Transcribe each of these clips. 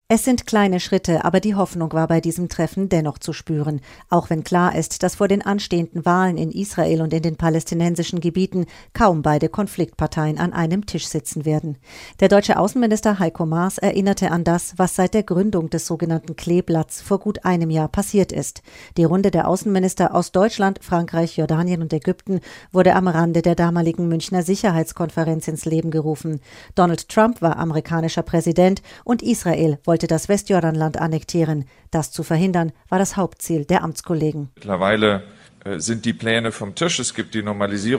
Es sind kleine Schritte, aber die Hoffnung war bei diesem Treffen dennoch zu spüren. Auch wenn klar ist, dass vor den anstehenden Wahlen in Israel und in den palästinensischen Gebieten kaum beide Konfliktparteien an einem Tisch sitzen werden. Der deutsche Außenminister Heiko Maas erinnerte an das, was seit der Gründung des sogenannten Kleeblatts vor gut einem Jahr passiert ist. Die Runde der Außenminister aus Deutschland, Frankreich, Jordanien und Ägypten wurde am Rande der damaligen Münchner Sicherheitskonferenz ins Leben gerufen. Donald Trump war amerikanischer Präsident und Israel wollte das Westjordanland annektieren. Das zu verhindern, war das Hauptziel der Amtskollegen. Mittlerweile sind die Pläne vom Tisch. Es gibt die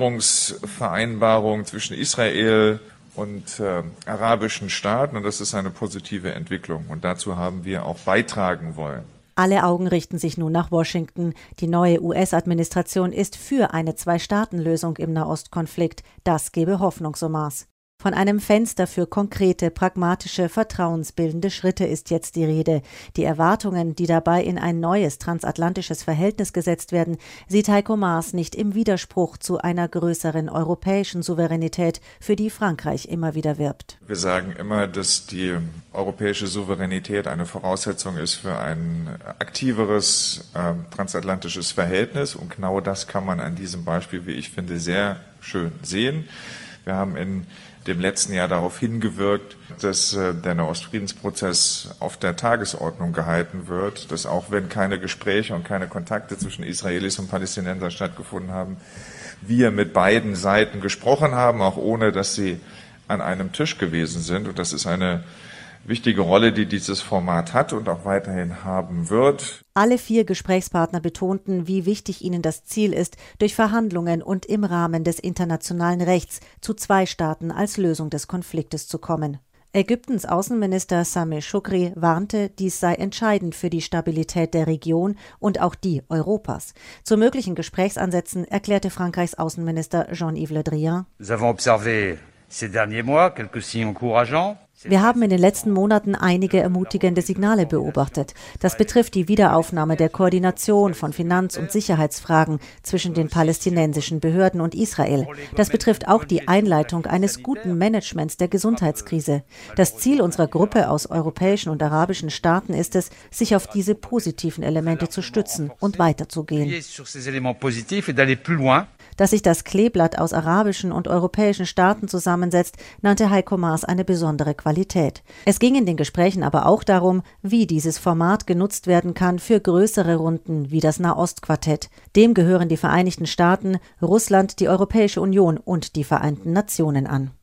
Normalisierungsvereinbarung zwischen Israel und arabischen Staaten und das ist eine positive Entwicklung. Und dazu haben wir auch beitragen wollen. Alle Augen richten sich nun nach Washington. Die neue US-Administration ist für eine Zwei-Staaten-Lösung im Nahostkonflikt. Das gebe Hoffnung, so Maas. Von einem Fenster für konkrete, pragmatische, vertrauensbildende Schritte ist jetzt die Rede. Die Erwartungen, die dabei in ein neues transatlantisches Verhältnis gesetzt werden, sieht Heiko Maas nicht im Widerspruch zu einer größeren europäischen Souveränität, für die Frankreich immer wieder wirbt. Wir sagen immer, dass die europäische Souveränität eine Voraussetzung ist für ein aktiveres transatlantisches Verhältnis. Und genau das kann man an diesem Beispiel, wie ich finde, sehr schön sehen. Wir haben in dem letzten Jahr darauf hingewirkt, dass der Nahostfriedensprozess auf der Tagesordnung gehalten wird, dass auch wenn keine Gespräche und keine Kontakte zwischen Israelis und Palästinensern stattgefunden haben, wir mit beiden Seiten gesprochen haben, auch ohne dass sie an einem Tisch gewesen sind. Und das ist eine wichtige Rolle, die dieses Format hat und auch weiterhin haben wird. Alle 4 Gesprächspartner betonten, wie wichtig ihnen das Ziel ist, durch Verhandlungen und im Rahmen des internationalen Rechts zu 2 Staaten als Lösung des Konfliktes zu kommen. Ägyptens Außenminister Sameh Shoukry warnte, dies sei entscheidend für die Stabilität der Region und auch die Europas. Zu möglichen Gesprächsansätzen erklärte Frankreichs Außenminister Jean-Yves Le Drian: Nous avons observé ces derniers mois quelques signes encourageants. Wir haben in den letzten Monaten einige ermutigende Signale beobachtet. Das betrifft die Wiederaufnahme der Koordination von Finanz- und Sicherheitsfragen zwischen den palästinensischen Behörden und Israel. Das betrifft auch die Einleitung eines guten Managements der Gesundheitskrise. Das Ziel unserer Gruppe aus europäischen und arabischen Staaten ist es, sich auf diese positiven Elemente zu stützen und weiterzugehen. Dass sich das Kleeblatt aus arabischen und europäischen Staaten zusammensetzt, nannte Heiko Maas eine besondere Qualität. Es ging in den Gesprächen aber auch darum, wie dieses Format genutzt werden kann für größere Runden wie das Nahostquartett. Dem gehören die Vereinigten Staaten, Russland, die Europäische Union und die Vereinten Nationen an.